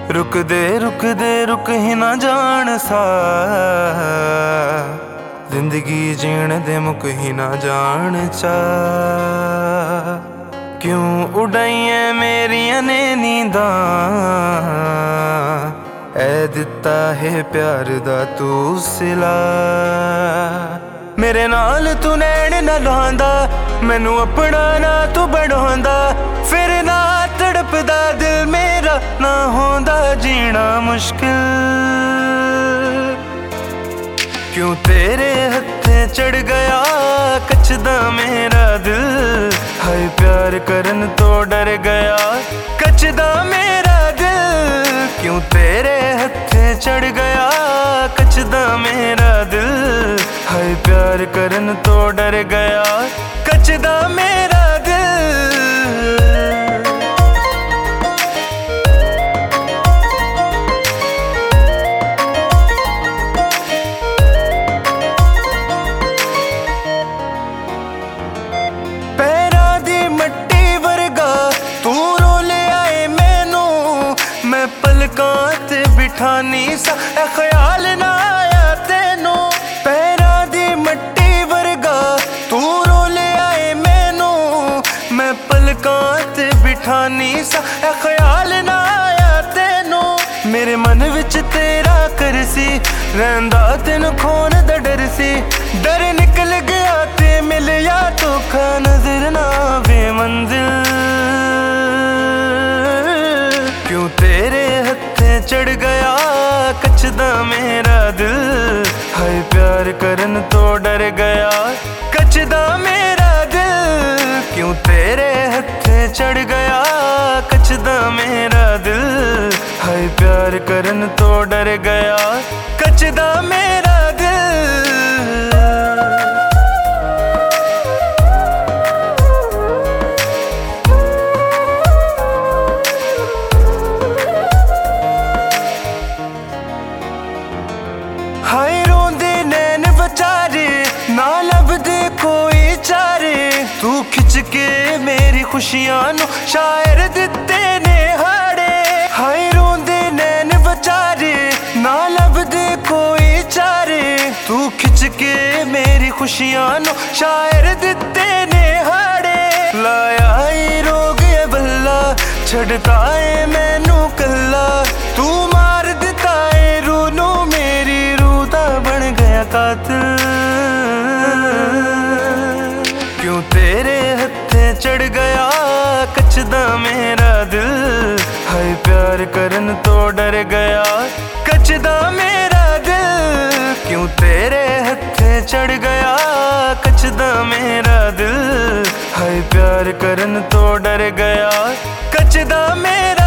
रुक दे रुक ही ना जान सा, जिंदगी जीण दे मुक ही ना जान चा। क्यों उड़ाइए मेरिया ने नींदा, ऐ दिता है प्यार दा तू सिला। मेरे नाल तू नैन ना लांदा, मैनू अपना ना तू बढ़ांदा, फिर ना तड़पदा दिल मेरा ना होंदा जीना मुश्किल। क्यों तेरे हत्थे चढ़ गया कचदा मेरा दिल, हाय प्यार करन तो डर गया कचदा मेरा दिल। क्यों तेरे हत्थे चढ़ गया कचदा मेरा दिल, हाय प्यार करन तो डर गया कचदा मेरा दिल। पलकां ते बिठानी सा ए ख्याल ना आया तेनू, पैरां दी मट्टी वर्गा तू रोले आए मैनू। मैं पलकां ते बिठानी सा ए ख्याल ना आया तेनू, मेरे मन विच तेरा कर सी रहिंदा तेनू खोन दा डर सी। डर निकल गया ते मिलिया धोखा नजर ना आवे मंजिल। क्यों तेरे हत्थे चढ़ गया कचदा मेरा दिल, हाय प्यार करन तो डर गया कचदा मेरा दिल। क्यों तेरे हत्थे चढ़ गया कचदा मेरा दिल, हाय प्यार करन तो डर गया कचदा मेरा दिल। हाय रोंदे नैन बचारे ना लभदे कोई चारे, तू खिच के मेरी खुशियां नू शायर दिते ने हाड़े। हाय रोंदे नैन बचारे ना लभदे कोई चारे, तू खिच के मेरी खुशियां नू शायर दिते ने हाड़े। लाया ही रोग ये बल्ला छड़ता है मैनू कल्ला, तू मार दिता है रूह नू मेरी बन गया कातिल। क्यों तेरे हत्थे चढ़ गया कचदा मेरा दिल, हाय प्यार करन तो डर गया कचदा मेरा दिल। क्यों तेरे हत्थे चढ़ गया कचदा मेरा दिल, हाय प्यार करन तो डर गया कचदा मेरा